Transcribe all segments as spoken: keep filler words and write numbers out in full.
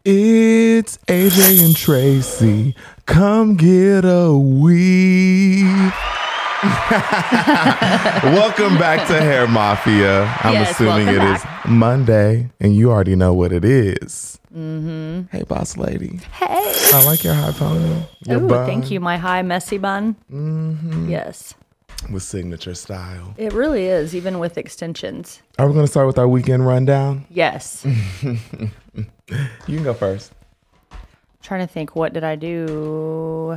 It's A J and Tracy. Come get a weave. Welcome back to Hair Mafia. I'm yes, assuming it back. is Monday, and you already know what it is. Mm-hmm. Hey, boss lady. Hey. I like your high pony. Your Ooh, bun. thank you. My high messy bun. Mm-hmm. Yes. With signature style. It really is, even with extensions. Are we going to start with our weekend rundown? Yes. You can go first. Trying to think, what did I do?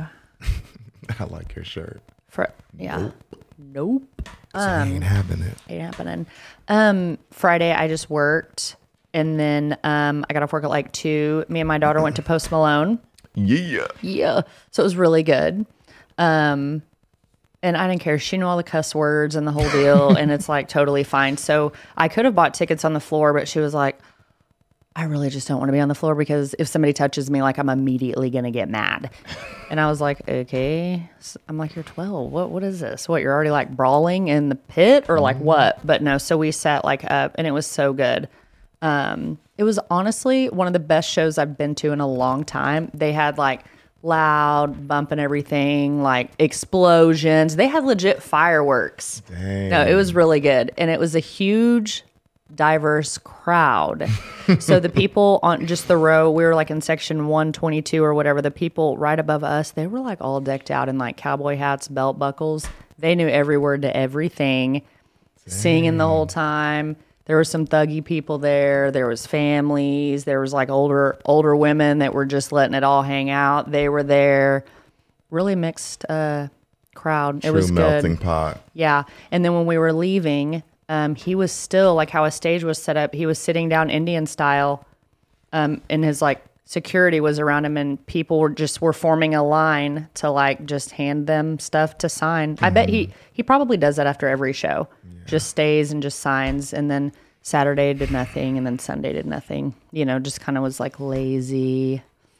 I like your shirt. For yeah. Nope. Nope. So Um, ain't happening. Ain't happening. Um, Friday I just worked, and then um, I got off work at like two. Me and my daughter went to Post Malone. Yeah. Yeah. So it was really good. Um, and I didn't care. She knew all the cuss words and the whole deal, and it's like totally fine. So I could have bought tickets on the floor, but she was like, I really just don't want to be on the floor because if somebody touches me, like I'm immediately going to get mad. And I was like, okay. So I'm like, you're twelve. What, what is this? What, you're already like brawling in the pit or like what? But no, so we sat like up and it was so good. Um, it was honestly one of the best shows I've been to in a long time. They had like loud bumping everything, like explosions. They had legit fireworks. Dang. No, it was really good. And it was a huge, diverse crowd. So the people on just the row, we were like in section one twenty-two or whatever, the people right above us, they were like all decked out in like cowboy hats, belt buckles. They knew every word to everything. Dang. Singing the whole time. There were some thuggy people there. There was families. There was like older older women that were just letting it all hang out. They were there. Really mixed uh, crowd. True it was melting good. pot. Yeah. And then when we were leaving, um, he was still like how a stage was set up. He was sitting down Indian style, um, and his like security was around him, and people were just were forming a line to like just hand them stuff to sign. Mm-hmm. I bet he he probably does that after every show. Yeah. Just stays and just signs, and then Saturday did nothing, and then Sunday did nothing. You know, just kind of was like lazy.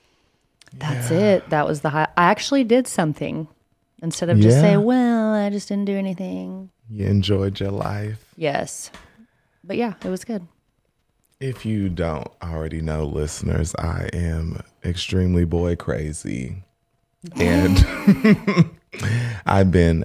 That's yeah. it. That was the high. I actually did something instead of just yeah. say, well, I just didn't do anything. You enjoyed your life. Yes. But yeah, it was good. If you don't already know, listeners, I am extremely boy crazy. And I've been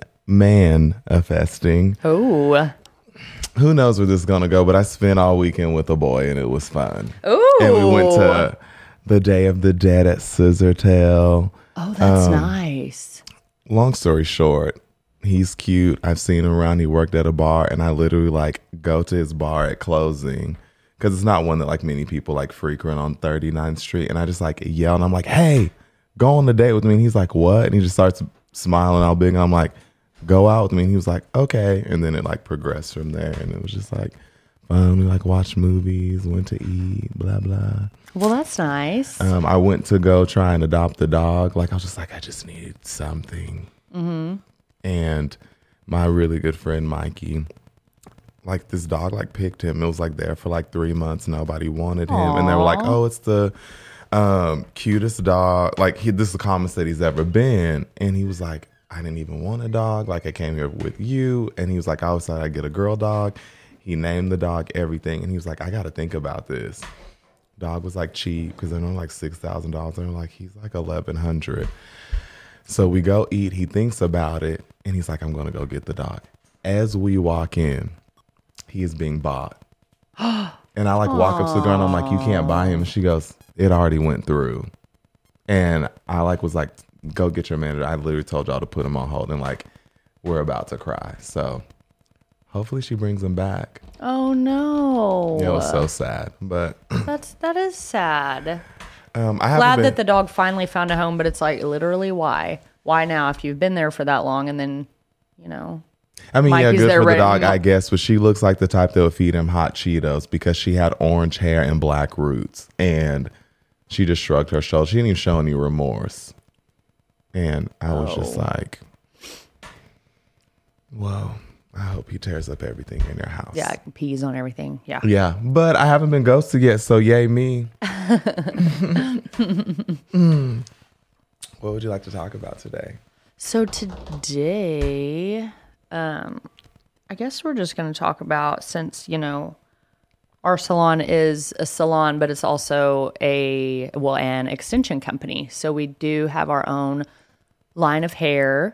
manifesting. Oh. Who knows where this is going to go, but I spent all weekend with a boy and it was fun. Oh. And we went to the Day of the Dead at Scissortail. Oh, that's um, nice. Long story short, he's cute. I've seen him around. He worked at a bar, and I literally like go to his bar at closing because it's not one that like many people like frequent on thirty-ninth Street. And I just like yell, and I'm like, "Hey, go on the date with me." And he's like, "What?" And he just starts smiling all big. And I'm like, "Go out with me." And he was like, "Okay." And then it like progressed from there, and it was just like fun. We like watched movies, went to eat, blah blah. Well, that's nice. Um, I went to go try and adopt the dog. Like I was just like, I just needed something. Mm-hmm. And my really good friend Mikey, like this dog like picked him. It was like there for like three months. Nobody wanted him. Aww. And they were like, oh, it's the um, cutest dog. Like he, this is the calmest that he's ever been. And he was like, I didn't even want a dog. Like I came here with you. And he was like, I always thought I'd get a girl dog. He named the dog everything. And he was like, I got to think about this. Dog was like cheap because they're only like six thousand dollars. And they're like, he's like eleven hundred dollars. So we go eat. He thinks about it. And he's like, I'm going to go get the dog. As we walk in, he is being bought. And I like walk up to the girl and I'm like, you can't buy him. And she goes, it already went through. And I like was like, go get your manager. I literally told y'all to put him on hold. And like, we're about to cry. So hopefully she brings him back. Oh, no. Yeah, it was so sad. But That's, that is sad. Um, I Glad been, that the dog finally found a home, but it's like literally why? Why now if you've been there for that long and then, you know. I mean, Mikey's yeah, good for the ready dog, to- I guess, but she looks like the type that would feed him hot Cheetos because she had orange hair and black roots. And she just shrugged her shoulders. She didn't even show any remorse. And I was Oh. just like, whoa, I hope he tears up everything in your house. Yeah, peas on everything. Yeah. Yeah, but I haven't been ghosted yet, so yay me. mm. What would you like to talk about today? So today, um, I guess we're just going to talk about, since, you know, our salon is a salon, but it's also a, well, an extension company. So we do have our own line of hair.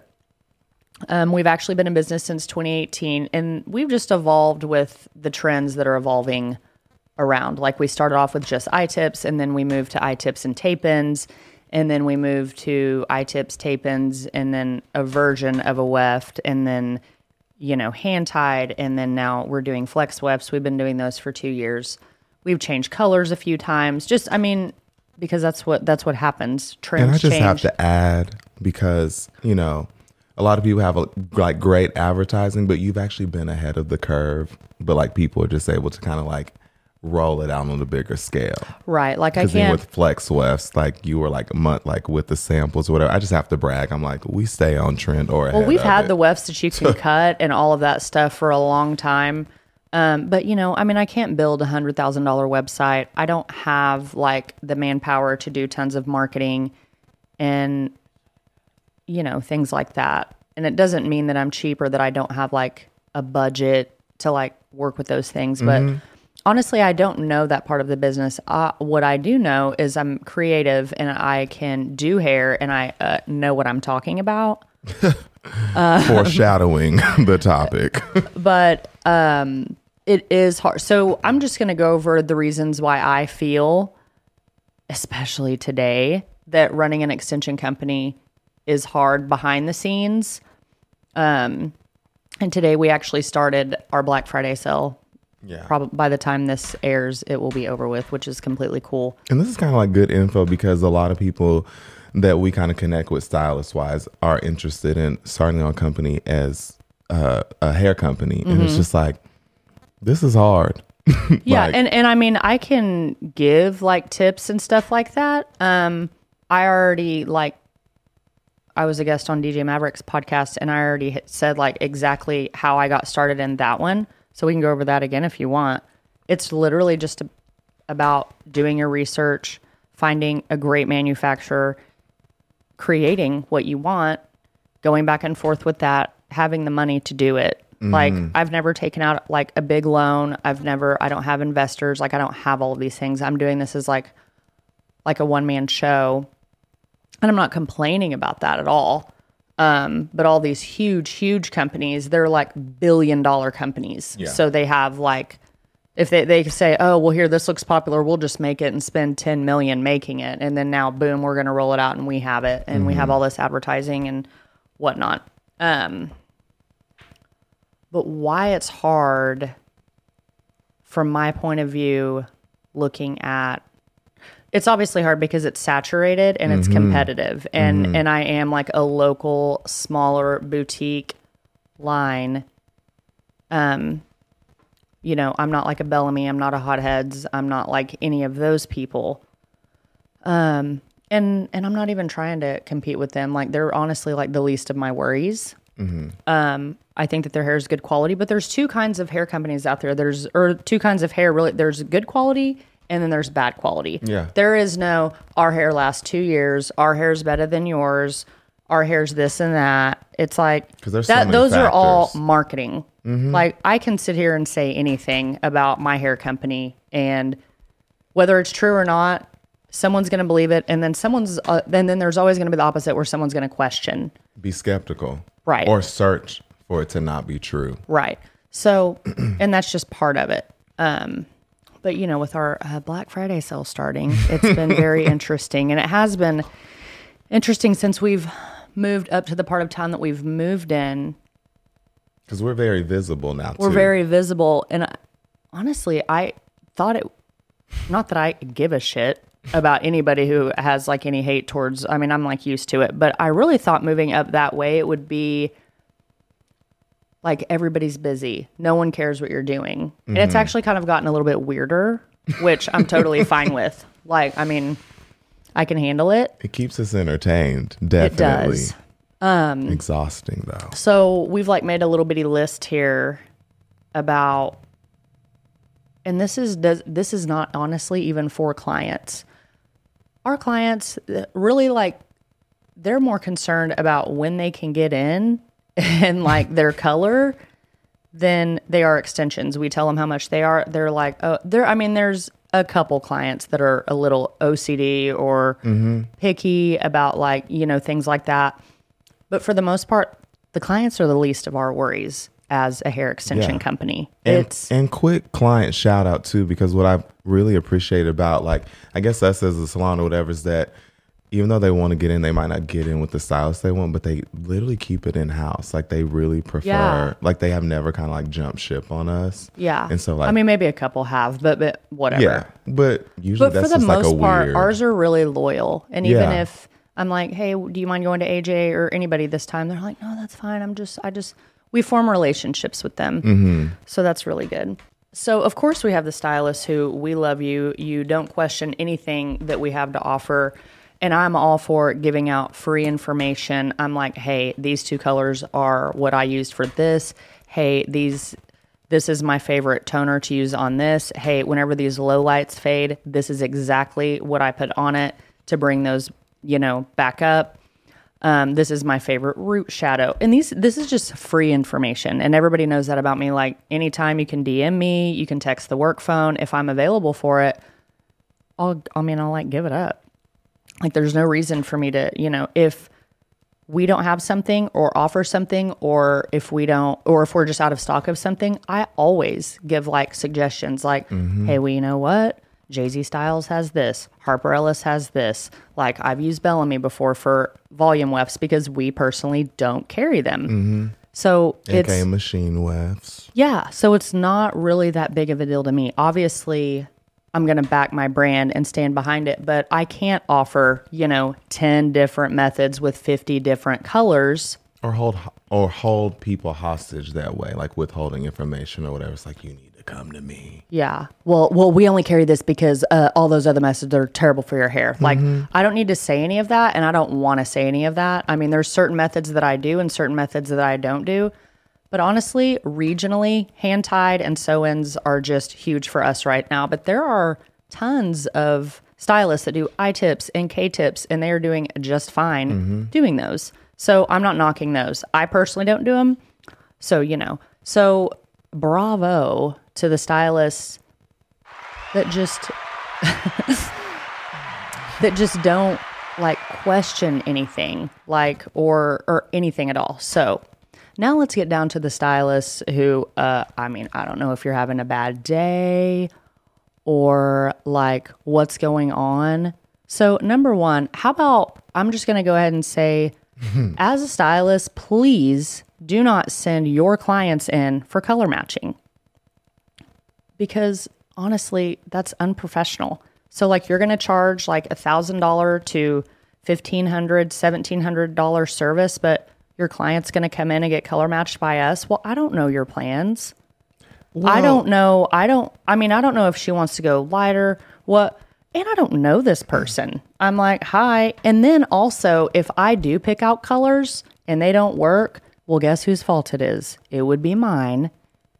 Um, we've actually been in business since twenty eighteen, and we've just evolved with the trends that are evolving around. Like we started off with just I-tips, and then we moved to I-tips and tape-ins, and then we moved to I-tips, tape-ins, and then a version of a weft, and then, you know, hand-tied, and then now we're doing flex wefts. We've been doing those for two years. We've changed colors a few times. Just, I mean, because that's what that's what happens. Trends And I just change. have to add, because, you know, a lot of people have a, like great advertising, but you've actually been ahead of the curve. But like people are just able to kind of like roll it out on a bigger scale. Right. Like I Because then can't. with Flex Wefts, like you were like a month, like with the samples or whatever. I just have to brag. I'm like, we stay on trend or ahead Well, we've of had it. the wefts that you can cut and all of that stuff for a long time. Um, but, you know, I mean, I can't build a one hundred thousand dollars website. I don't have, like, the manpower to do tons of marketing and, you know, things like that. And it doesn't mean that I'm cheap or that I don't have, like, a budget to, like, work with those things. But Mm-hmm. honestly, I don't know that part of the business. Uh, what I do know is I'm creative and I can do hair and I uh, know what I'm talking about. Foreshadowing the topic. But um, it is hard. So I'm just going to go over the reasons why I feel, especially today, that running an extension company is hard behind the scenes. Um, and today we actually started our Black Friday sale. Yeah. Probably by the time this airs, it will be over with, which is completely cool. And this is kind of like good info because a lot of people that we kind of connect with stylist wise are interested in starting our company as uh, a hair company. And it's just like, this is hard. Yeah, Like- and, and I mean, I can give like tips and stuff like that. Um, I already like, I was a guest on D J Maverick's podcast, and I already had said like exactly how I got started in that one. So we can go over that again if you want. It's literally just a, about doing your research, finding a great manufacturer, creating what you want, going back and forth with that, having the money to do it. Like I've never taken out like a big loan. I've never, I don't have investors. Like I don't have all of these things. I'm doing this as like, like a one man show. And I'm not complaining about that at all. Um, but all these huge, huge companies, they're like billion dollar companies. Yeah. So they have like, if they, they say, oh, well, here, this looks popular, we'll just make it and spend ten million making it. And then now, boom, we're going to roll it out and we have it. And we have all this advertising and whatnot. Um, but why it's hard from my point of view, looking at, it's obviously hard because it's saturated and it's competitive. And, and I am like a local, smaller boutique line. Um, you know, I'm not like a Bellamy. I'm not a Hotheads. I'm not like any of those people. Um, and, and I'm not even trying to compete with them. Like they're honestly like the least of my worries. Um, I think that their hair is good quality, but there's two kinds of hair companies out there. There's, or two kinds of hair really. There's good quality and then there's bad quality. Yeah. There is no, our hair lasts two years. Our hair's better than yours. Our hair's this and that. It's like, 'Cause there's so that, many those are all factors. marketing. Like I can sit here and say anything about my hair company, and whether it's true or not, someone's going to believe it. And then someone's, uh, and then there's always going to be the opposite where someone's going to question. Be skeptical. Right. Or search for it to not be true. Right. So, and that's just part of it. Um, but you know, with our uh, Black Friday sale starting, it's been very interesting, and it has been interesting since we've moved up to the part of town that we've moved in. Because we're very visible now, We're too. very visible, and I, honestly, I thought it. Not that I give a shit about anybody who has like any hate towards. I mean, I'm like used to it, but I really thought moving up that way it would be like everybody's busy. No one cares what you're doing. And it's actually kind of gotten a little bit weirder, which I'm totally fine with. Like, I mean, I can handle it. It keeps us entertained, definitely. It does. Um, Exhausting, though. So we've like made a little bitty list here about, and this is does this is not honestly even for clients. Our clients really like, they're more concerned about when they can get in and like their color then they are extensions. We tell them how much they are. They're like, oh, there. I mean, there's a couple clients that are a little O C D or mm-hmm. picky about like, you know, things like that. But for the most part, the clients are the least of our worries as a hair extension yeah. company. And, it's and quick client shout out too, because what I really appreciate about like, I guess us as a salon or whatever is that even though they want to get in, they might not get in with the stylist they want, but they literally keep it in house. Like they really prefer, yeah. like they have never kind of like jumped ship on us. Yeah. And so like, I mean, maybe a couple have, but, but whatever. Yeah. But usually but that's for the just most like a part, weird. Ours are really loyal. And even Yeah. if I'm like, hey, do you mind going to A J or anybody this time? They're like, no, that's fine. I'm just, I just, we form relationships with them. Mm-hmm. So that's really good. So of course we have the stylists who we love you. You don't question anything that we have to offer. And I'm all for giving out free information. I'm like, hey, these two colors are what I used for this. Hey, these, this is my favorite toner to use on this. Hey, whenever these low lights fade, this is exactly what I put on it to bring those, you know, back up. Um, this is my favorite root shadow. And these, this is just free information. And everybody knows that about me. Like anytime you can D M me, you can text the work phone. If I'm available for it, I'll, I mean, I'll like give it up. Like there's no reason for me to, you know, if we don't have something or offer something, or if we don't, or if we're just out of stock of something, I always give like suggestions like, mm-hmm. hey, well, you know what? Jay-Z Styles has this. Harper Ellis has this. Like I've used Bellamy before for volume wefts because we personally don't carry them. Mm-hmm. So A K A it's machine wefts. Yeah. So it's not really that big of a deal to me. Obviously, I'm going to back my brand and stand behind it, but I can't offer, you know, ten different methods with fifty different colors. Or hold or hold people hostage that way, like withholding information or whatever. It's like, you need to come to me. Yeah. Well, well, we only carry this because uh, all those other methods are terrible for your hair. Like, mm-hmm. I don't need to say any of that, and I don't want to say any of that. I mean, there's certain methods that I do and certain methods that I don't do. But honestly, regionally, hand-tied and sew-ins are just huge for us right now. But there are tons of stylists that do I-tips and K-tips, and they are doing just fine mm-hmm. doing those. So I'm not knocking those. I personally don't do them. So, you know. So bravo to the stylists that just that just don't like question anything, like or or anything at all. So now let's get down to the stylists who, uh, I mean, I don't know if you're having a bad day or like what's going on. So number one, how about I'm just going to go ahead and say, as a stylist, please do not send your clients in for color matching. Because honestly, that's unprofessional. So like you're going to charge like one thousand dollars to fifteen hundred dollars, seventeen hundred dollars service, but your client's going to come in and get color matched by us. Well, I don't know your plans. Well, I don't know. I don't, I mean, I don't know if she wants to go lighter, what, and I don't know this person. I'm like, hi. And then also, if I do pick out colors and they don't work, well, guess whose fault it is? It would be mine.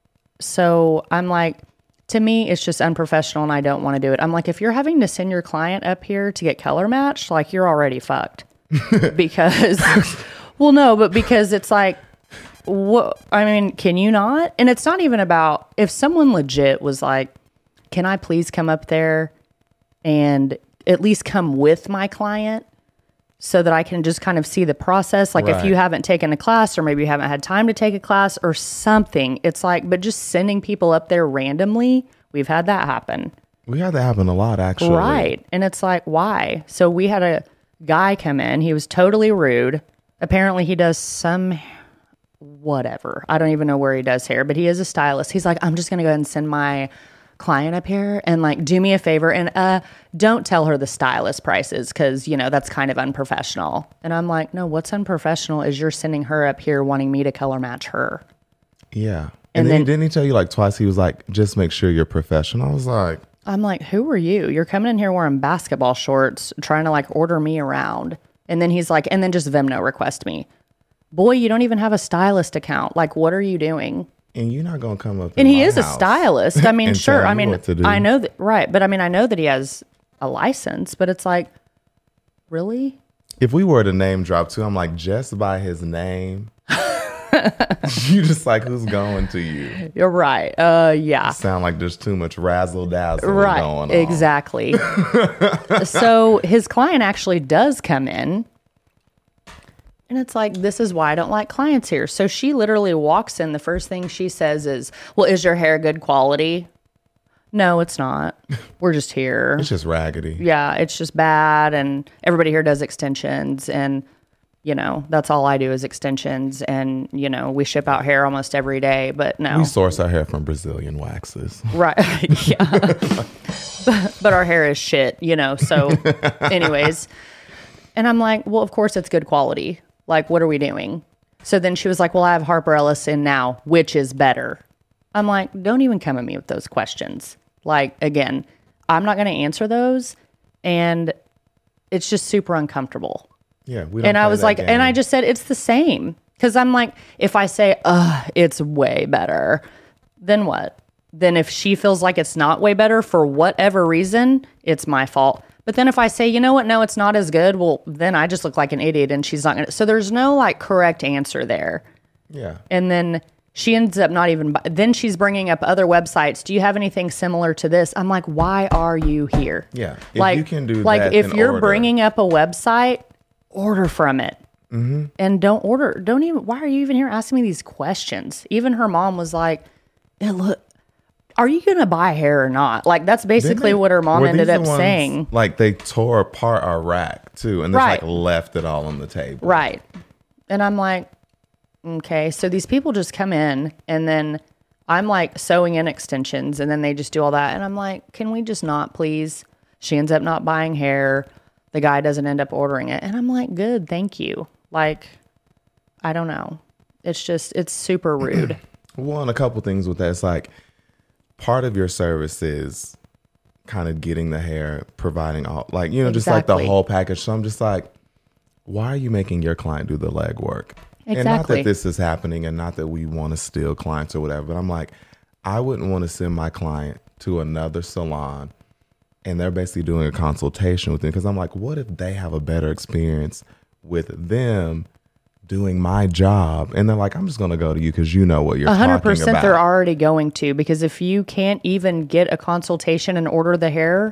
So I'm like, to me, it's just unprofessional and I don't want to do it. I'm like, if you're having to send your client up here to get color matched, like you're already fucked. Because... Well, no, but because it's like, what? I mean, can you not? And it's not even about if someone legit was like, can I please come up there and at least come with my client so that I can just kind of see the process? Like right. If you haven't taken a class or maybe you haven't had time to take a class or something, it's like, but just sending people up there randomly, we've had that happen. We had that happen a lot, actually. Right. And it's like, why? So we had a guy come in. He was totally rude. Apparently he does some whatever. I don't even know where he does hair, but he is a stylist. He's like, I'm just going to go ahead and send my client up here and like, do me a favor. And uh, don't tell her the stylist prices because, you know, that's kind of unprofessional. And I'm like, no, what's unprofessional is you're sending her up here wanting me to color match her. Yeah. And, and then, then didn't he tell you like twice? He was like, just make sure you're professional. I was like, I'm like, who are you? You're coming in here wearing basketball shorts, trying to like order me around. And then he's like, and then just Venmo request me. Boy, you don't even have a stylist account. Like, what are you doing? And you're not going to come up And in he my is house a stylist. I mean, sure. I mean, I know that, right. But I mean, I know that he has a license, but it's like, really? If we were to name drop too, I'm like, just by his name, You just like, who's going to you? You're right. Uh, yeah. Sound like there's too much razzle dazzle Right. going on. Exactly. So his client actually does come in. And it's like, this is why I don't like clients here. So she literally walks in. The first thing she says is, well, is your hair good quality? No, it's not. We're just here. It's just raggedy. Yeah, it's just bad. And everybody here does extensions. And, you know, that's all I do is extensions. And, you know, we ship out hair almost every day. But no. We source our hair from Brazilian waxes. Right. Yeah. but, but our hair is shit, you know. So anyways. And I'm like, well, of course it's good quality. Like, what are we doing? So then she was like, well, I have Harper Ellis in now. Which is better? I'm like, don't even come at me with those questions. Like, again, I'm not going to answer those. And it's just super uncomfortable. Yeah. We don't And I play was that like, game. and I just said, it's the same. Because I'm like, if I say, uh, it's way better, then what? Then if she feels like it's not way better for whatever reason, it's my fault. But then if I say, you know what, no, it's not as good, well, then I just look like an idiot and she's not going to. So there's no like correct answer there. Yeah. And then she ends up not even, then she's bringing up other websites. Do you have anything similar to this? I'm like, why are you here? Yeah. If like, you can do like that, if then you're order. bringing up a website, order from it. Mm-hmm. And don't order. Don't even, why are you even here asking me these questions? Even her mom was like, it look, are you going to buy hair or not? Like, that's basically They- what her mom were ended these up the ones, saying. Like, they tore apart our rack, too, and just, Right. like, left it all on the table. Right. And I'm like, okay. So these people just come in and then I'm like sewing in extensions and then they just do all that. And I'm like, can we just not, please? She ends up not buying hair. The guy doesn't end up ordering it. And I'm like, good, thank you. Like, I don't know. It's just, it's super rude. Well, and a couple things with that. It's like, part of your service is kind of getting the hair, providing all, like, you know, just like the Exactly. whole package. So I'm just like, why are you making your client do the legwork? And not Exactly. that this is happening and not that we want to steal clients or whatever, but I'm like, I wouldn't want to send my client to another salon and they're basically doing a consultation with them because I'm like, what if they have a better experience with them doing my job? And they're like, I'm just going to go to you because you know what you're A hundred talking percent about. they're already going to, because if you can't even get a consultation and order the hair,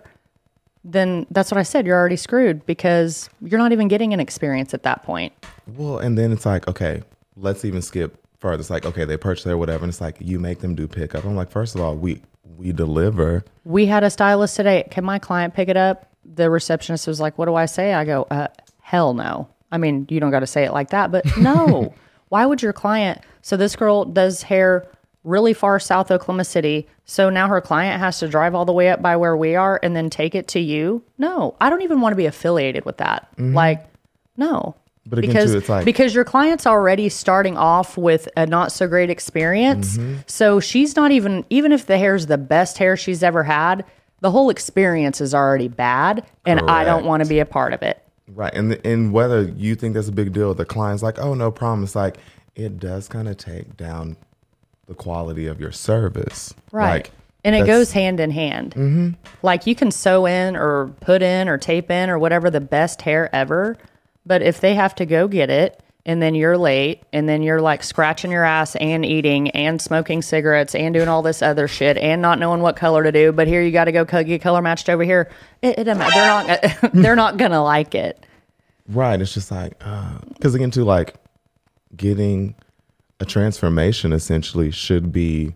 then that's what I said. You're already screwed because you're not even getting an experience at that point. Well, and then it's like, okay, let's even skip further. It's like, okay, they purchase their whatever, and it's like you make them do pickup. I'm like, first of all, we we deliver. We had a stylist today. Can my client pick it up? The receptionist was like, what do I say? I go, uh, hell no. I mean, you don't got to say it like that, but no. Why would your client? So this girl does hair really far south Oklahoma City. So now her client has to drive all the way up by where we are and then take it to you. No, I don't even want to be affiliated with that. Like, no. But again, because too, it's like- because your client's already starting off with a not so great experience. Mm-hmm. So she's not even, even if the hair's the best hair she's ever had, the whole experience is already bad. And I don't Correct. want to be a part of it. Right. And and whether you think that's a big deal, the client's like, oh, no problem. It's like, it does kind of take down the quality of your service. Right. Like, and it that's- goes hand in hand. Mm-hmm. Like you can sew in or put in or tape in or whatever the best hair ever. But if they have to go get it and then you're late and then you're like scratching your ass and eating and smoking cigarettes and doing all this other shit and not knowing what color to do, but here you got to go co- get color matched over here. It, it doesn't matter. They're not, they're not going to like it. Right. It's just like, because again, too, like getting a transformation essentially should be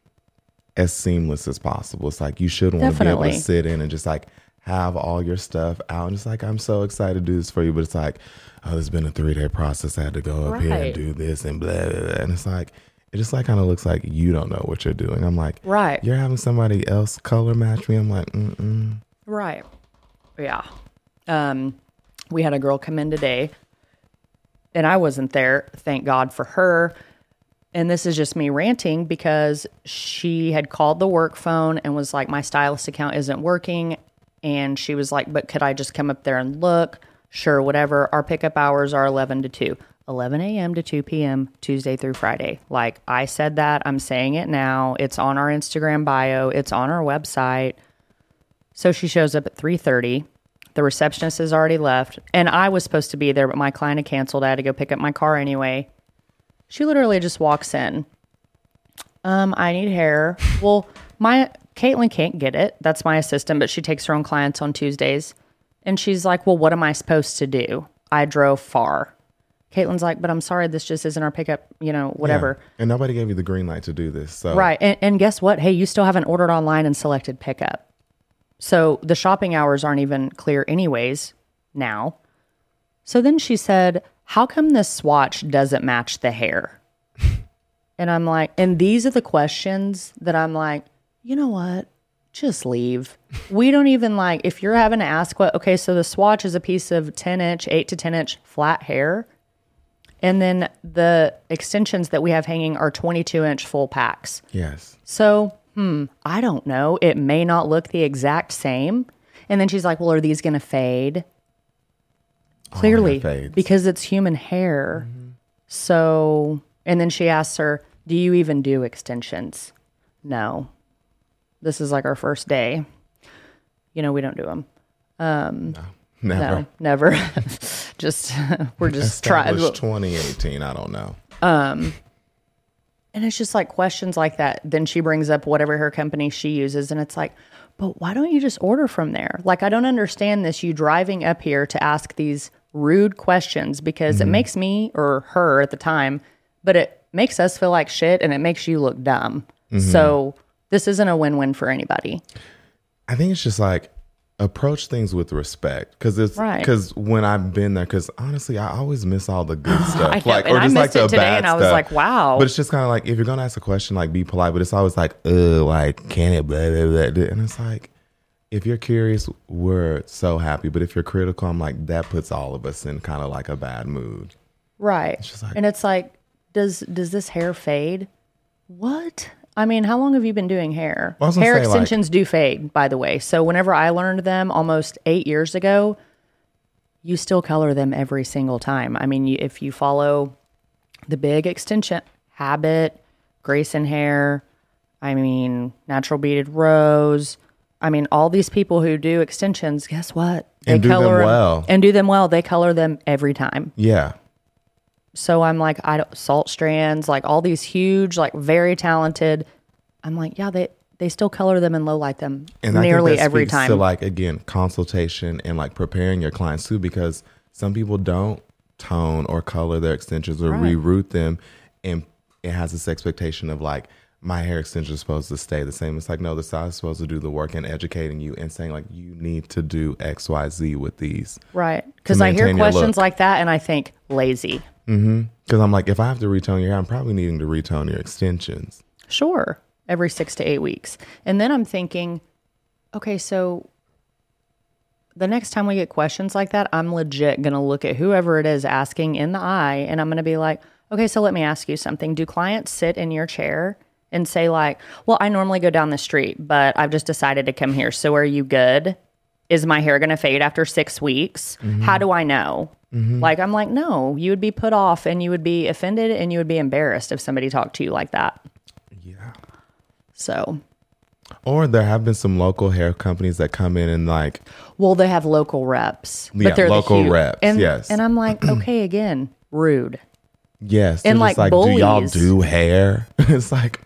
as seamless as possible. It's like you should want to be able Definitely. to sit in and just like have all your stuff out. And it's like, I'm so excited to do this for you. But it's like, oh, it's been a three day process. I had to go up here and Right. do this and blah, blah, blah. And it's like, it just like kind of looks like you don't know what you're doing. I'm like, Right. you're having somebody else color match me. I'm like, mm-mm. Right. Yeah. Um, we had a girl come in today and I wasn't there. Thank God for her. And this is just me ranting because she had called the work phone and was like, my stylist account isn't working. And she was like, but could I just come up there and look? Sure, whatever. Our pickup hours are eleven to two. eleven a.m. to two p.m. Tuesday through Friday. Like I said that, I'm saying it now. It's on our Instagram bio. It's on our website. So she shows up at three thirty. The receptionist has already left. And I was supposed to be there, but my client had canceled. I had to go pick up my car anyway. She literally just walks in. Um, I need hair. Well, my Caitlin can't get it. That's my assistant, but she takes her own clients on Tuesdays. And she's like, well, what am I supposed to do? I drove far. Caitlin's like, but I'm sorry, this just isn't our pickup, you know, whatever. Yeah. And nobody gave you the green light to do this. So Right. And, and guess what? Hey, you still haven't ordered online and selected pickup. So the shopping hours aren't even clear anyways now. So then she said, how come this swatch doesn't match the hair? And I'm like, and these are the questions that I'm like, you know what? Just leave. We don't even like, if you're having to ask what, okay, so the swatch is a piece of ten inch, eight to ten inch flat hair. And then the extensions that we have hanging are twenty-two inch full packs. Yes. So, hmm, I don't know. It may not look the exact same. And then she's like, well, are these going to fade? Clearly, fades. because it's human hair. Mm-hmm. So, and then she asks her, do you even do extensions? No. This is like our first day. You know, we don't do them. Um, no, never. No, never. just, we're just trying. twenty eighteen, I don't know. Um, and it's just like questions like that. Then she brings up whatever her company she uses. And it's like, but why don't you just order from there? Like, I don't understand this. You driving up here to ask these rude questions because mm-hmm. it makes me or her at the time, but it makes us feel like shit and it makes you look dumb. Mm-hmm. So this isn't a win-win for anybody. I think it's just like approach things with respect because it's because right. when I've been there, because honestly, I always miss all the good stuff. I know, like, and or just I missed like it today, and I was stuff. like, "Wow!" But it's just kind of like if you're gonna ask a question, like be polite. But it's always like, "Uh, like can it?" Blah, blah, blah. And it's like, if you're curious, we're so happy. But if you're critical, I'm like, that puts all of us in kind of like a bad mood, right? It's just like, and it's like, does does this hair fade? What? I mean, how long have you been doing hair? Hair say, extensions like, do fade, by the way. So whenever I learned them almost eight years ago, you still color them every single time. I mean, you, if you follow the big extension, Habit, Grayson Hair, I mean, Natural Beaded Rose, I mean, all these people who do extensions, guess what? They and do color them well. And do them well. They color them every time. Yeah. So I'm like, I don't, Salt Strands, like all these huge, like very talented. I'm like, yeah, they, they still color them and low light them and nearly I think that every speaks time. To like, again, consultation and like preparing your clients too, because some people don't tone or color their extensions or right. reroute them. And it has this expectation of like, my hair extension is supposed to stay the same. It's like, no, the style is supposed to do the work and educating you and saying like, you need to do X, Y, Z with these. Right. Because I hear questions like that and I think lazy. Mm-hmm. Because I'm like, if I have to retone your hair, I'm probably needing to retone your extensions. Sure. Every six to eight weeks. And then I'm thinking, okay, so the next time we get questions like that, I'm legit going to look at whoever it is asking in the eye and I'm going to be like, okay, so let me ask you something. Do clients sit in your chair and say like, well, I normally go down the street, but I've just decided to come here. So are you good? Is my hair going to fade after six weeks? Mm-hmm. How do I know? Mm-hmm. Like, I'm like, no, you would be put off and you would be offended and you would be embarrassed if somebody talked to you like that. Yeah. So. Or there have been some local hair companies that come in and like. Well, they have local reps. Yeah, but they're local the huge, reps, and, yes. And I'm like, okay, again, rude. Yes. And like, like bullies. Do y'all do hair? It's like.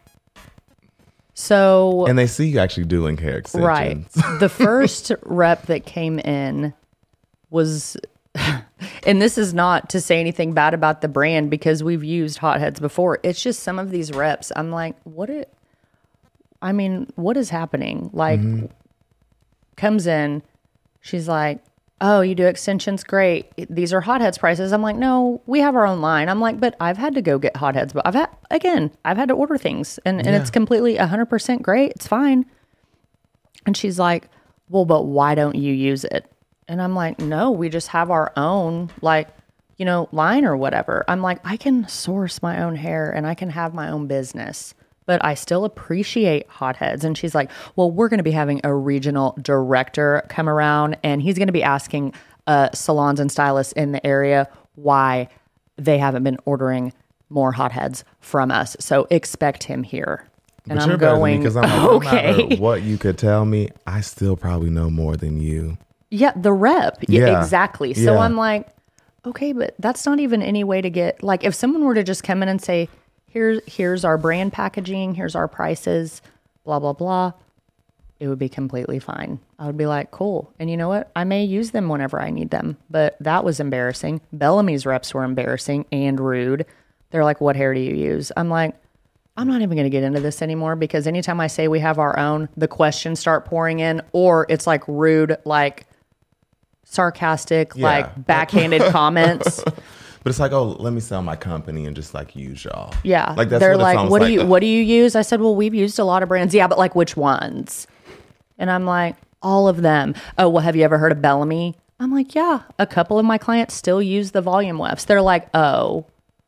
So. And they see you actually doing hair extensions. Right. The first rep that came in was. And this is not to say anything bad about the brand because we've used hotheads before. It's just some of these reps. I'm like, what it, I mean, what is happening? Like, mm-hmm. comes in, she's like, oh, you do extensions? Great. These are hotheads prices. I'm like, no, we have our own line. I'm like, but I've had to go get hotheads. But I've had, again, I've had to order things and, and yeah. it's completely one hundred percent great. It's fine. And she's like, well, but why don't you use it? And I'm like, no, we just have our own, like, you know, line or whatever. I'm like, I can source my own hair and I can have my own business, but I still appreciate hotheads. And she's like, well, we're going to be having a regional director come around and he's going to be asking uh, salons and stylists in the area why they haven't been ordering more hotheads from us. So expect him here. And but I'm you're going, because I'm like, okay. No matter what you could tell me, I still probably know more than you. Yeah, the rep. Yeah, yeah. exactly. So yeah. I'm like, okay, but that's not even any way to get, like, if someone were to just come in and say, here's, here's our brand packaging, here's our prices, blah, blah, blah, it would be completely fine. I would be like, cool. And you know what? I may use them whenever I need them, but that was embarrassing. Bellamy's reps were embarrassing and rude. They're like, what hair do you use? I'm like, I'm not even going to get into this anymore, because anytime I say we have our own, the questions start pouring in, or it's like rude, like sarcastic, Yeah. like backhanded comments. But it's like, oh, let me sell my company and just like use y'all. Yeah. Like that's They're what it like, sounds what do like. you, what do you use? I said, well, we've used a lot of brands. Yeah, but like which ones? And I'm like, all of them. Oh, well, have you ever heard of Bellamy? I'm like, yeah, a couple of my clients still use the volume wefts. They're like, oh,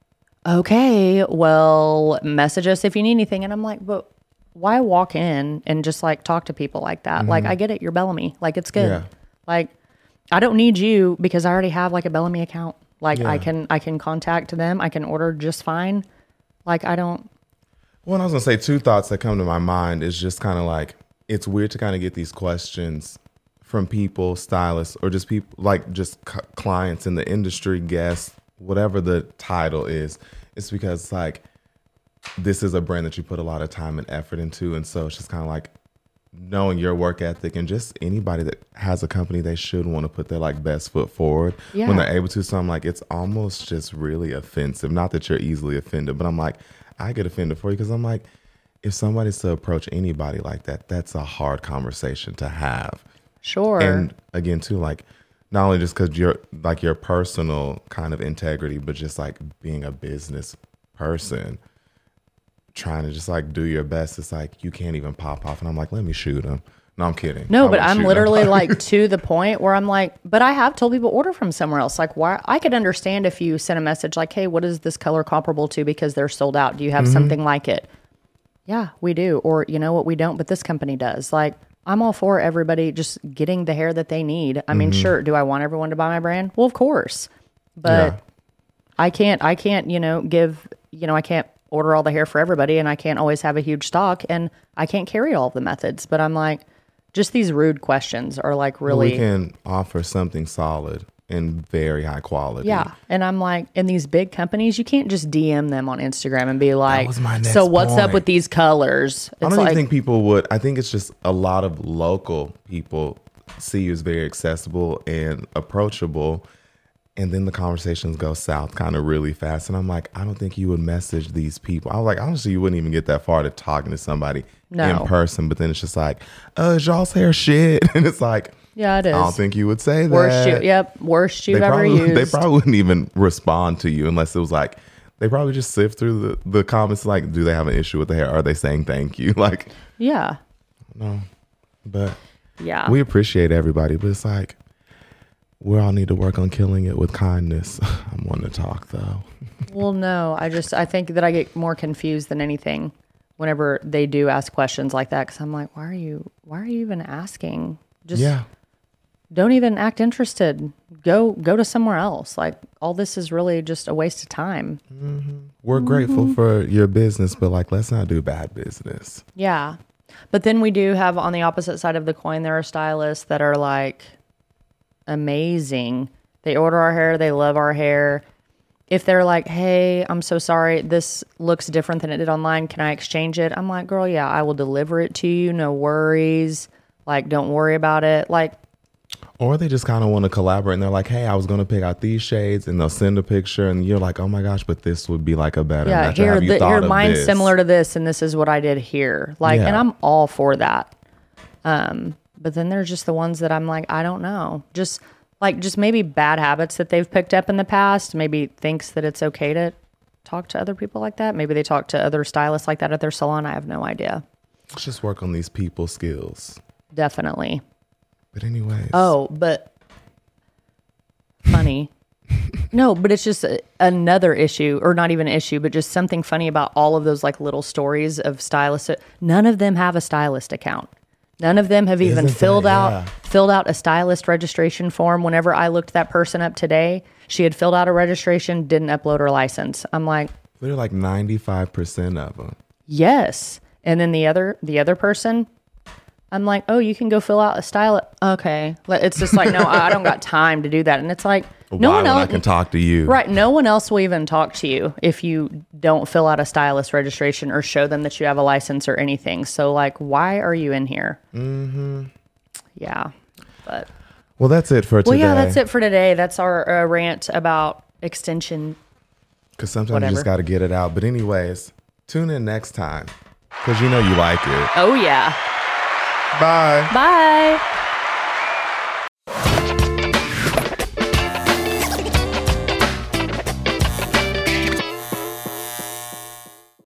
okay, well, message us if you need anything. And I'm like, but why walk in and just like talk to people like that? Mm-hmm. Like, I get it. You're Bellamy. Like, it's good. Yeah. Like, I don't need you because I already have like a Bellamy account. Like yeah. I can, I can contact them. I can order just fine. Like, I don't. Well, I was gonna say two thoughts that come to my mind is just kind of like, it's weird to kind of get these questions from people, stylists, or just people like just c- clients in the industry, guests, whatever the title is. It's because like, this is a brand that you put a lot of time and effort into. And so it's just kind of like knowing your work ethic, and just anybody that has a company, they should want to put their like best foot forward yeah. when they're able to. So I'm like, it's almost just really offensive. Not that you're easily offended, but I'm like, I get offended for you because I'm like, if somebody's to approach anybody like that, that's a hard conversation to have. Sure. And again, too, like, not only just because you're like your personal kind of integrity, but just like being a business person, trying to just like do your best. It's like, you can't even pop off. And I'm like, let me shoot him. No, I'm kidding. No, but I'm literally like to the point where I'm like, but I have told people order from somewhere else. Like, why? I could understand if you sent a message like, hey, what is this color comparable to because they're sold out? Do you have mm-hmm. something like it? Yeah, we do. Or, you know what, we don't, but this company does. Like, I'm all for everybody just getting the hair that they need. I mean, mm-hmm. sure, do I want everyone to buy my brand? Well, of course. But yeah. I can't, I can't, you know, give, you know, I can't order all the hair for everybody, and I can't always have a huge stock, and I can't carry all of the methods. But I'm like, just these rude questions are like really. Well, we can offer something solid and very high quality. Yeah. And I'm like, in these big companies, you can't just D M them on Instagram and be like, that was my next so what's point. up with these colors? It's I don't like, even think people would. I think it's just a lot of local people see you as very accessible and approachable. And then the conversations go south kind of really fast. And I'm like, I don't think you would message these people. I was like, honestly, you wouldn't even get that far to talking to somebody no. in person. But then it's just like, oh, is y'all's hair shit? And it's like, yeah, it is. I don't think you would say that. Worst shoe, yep, worst you've they ever probably, used. They probably wouldn't even respond to you unless it was like, they probably just sift through the, the comments like, do they have an issue with the hair? Are they saying thank you? Like, yeah. No, but yeah, we appreciate everybody. But it's like, we all need to work on killing it with kindness. I'm wanting to talk though. Well, no, I just, I think that I get more confused than anything whenever they do ask questions like that. Cause I'm like, why are you, why are you even asking? Just yeah. Don't even act interested. Go go to somewhere else. Like, all this is really just a waste of time. Mm-hmm. We're mm-hmm. grateful Mm-hmm. for your business, but like, let's not do bad business. Yeah. But then we do have on the opposite side of the coin, there are stylists that are like amazing. They order our hair. They love our hair. If they're like, hey, I'm so sorry, this looks different than it did online, can I exchange it? I'm like, girl, yeah, I will deliver it to you. No worries. Like, don't worry about it. Like, or they just kind of want to collaborate and they're like, hey, I was going to pick out these shades, and they'll send a picture and you're like, oh my gosh, but this would be like a better yeah, match. here, Have you the, thought here of mine's this? similar to this, and this is what I did here. Like, Yeah. and I'm all for that. Um, but then there's just the ones that I'm like, I don't know. Just like, just maybe bad habits that they've picked up in the past. Maybe thinks that it's okay to talk to other people like that. Maybe they talk to other stylists like that at their salon. I have no idea. Let's just work on these people skills. Definitely. But anyways. Oh, but funny. No, but it's just a, another issue, or not even an issue, but just something funny about all of those like little stories of stylists. None of them have a stylist account. None of them have even Isn't filled that, out yeah. filled out a stylist registration form. Whenever I looked that person up today, she had filled out a registration, didn't upload her license. I'm like, they're like ninety-five percent of them. yes. And then the other the other person, I'm like, oh, you can go fill out a style. Okay. Like, it's just like, no, I don't got time to do that. And it's like, no Why one when else I can talk to you? Right. No one else will even talk to you if you don't fill out a stylist registration or show them that you have a license or anything. So, like, why are you in here? Mm-hmm. Yeah. But. Well, that's it for today. Well, yeah, that's it for today. That's our uh, rant about extension. Because sometimes whatever. you just got to get it out. But anyways, tune in next time because you know you like it. Oh, yeah. Bye. Bye.